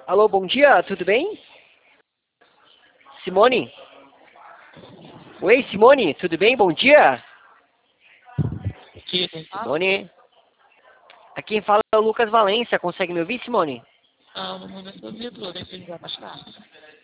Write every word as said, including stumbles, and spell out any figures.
Alô, bom dia, tudo bem? Simone? Oi, Simone, tudo bem? Bom dia. Que quem fala? Simone? Aqui quem fala é o Lucas Valência, consegue me ouvir, Simone? Ah, no momento eu vi tudo, deixa eu ligar mais tarde.